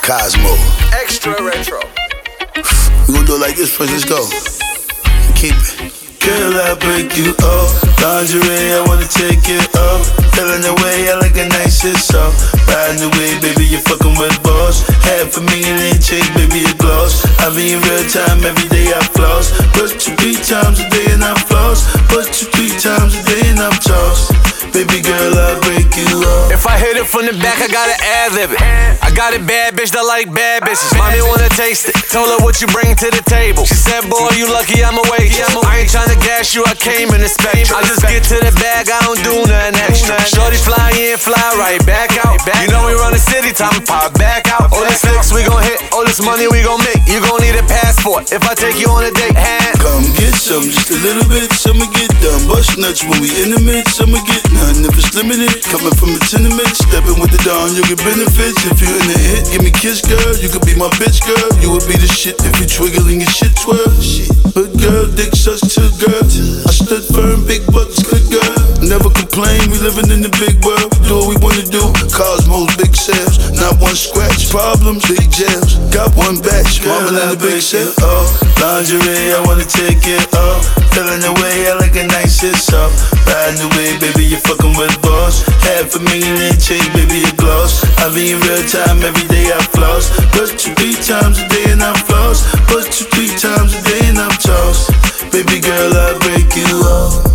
Cosmo. Extra retro. We gon' do it like this first, let's go. Keep it. Girl, I break you off. Lingerie, I wanna take it off. Feeling the way, I like a nice and soft. Riding the way, baby, you're fucking with boss. $500,000 in change, baby, it gloss. I be in real time, every day I floss. Bust you 3 times a day and I floss. Bust you 3 times a day and I'm tossed. Baby girl, I'll break you off. If I hit it from the back, I gotta ad-lib it. I got a bad bitch that like bad bitches. Mommy wanna taste it. Told her what you bring to the table. She said, boy, you lucky I'm a waitress. I ain't tryna gas you, I came in the spectrum. I just get to the bag, I don't do nothing extra. Shorty fly in, fly right back out. You know we run the city, time to pop back out. All this flicks we gon' hit, all this money we gon' make. You gon' need a passport if I take you on a date. Come get some, just a little bit, I'ma get done. Bust nuts when we in the mix, I'ma get none. If it's limited, coming from a tenement, stepping with the dawn, you get benefits. If you in the hit, give me kiss, girl. You could be my bitch, girl. You would be the shit if you twiggling your shit twirl. But girl, dick such to girl. I stood firm, big bucks, good girl. Never complain, we living in the big world. Do what we wanna do. Cosmos, big sales, not one scratch. Problems, big jails. Got one batch, mama in the big set. Oh, lingerie, I wanna take it off. Feeling the way, I like a nice and soft. Riding the way, baby, you're fucking with boss. $500,000 in change, baby, it gloss. I be in real time, every day I floss. Bust you 3 times a day and I floss. Bust you 3 times a day and I'm tossed. Baby girl, I'll break you off.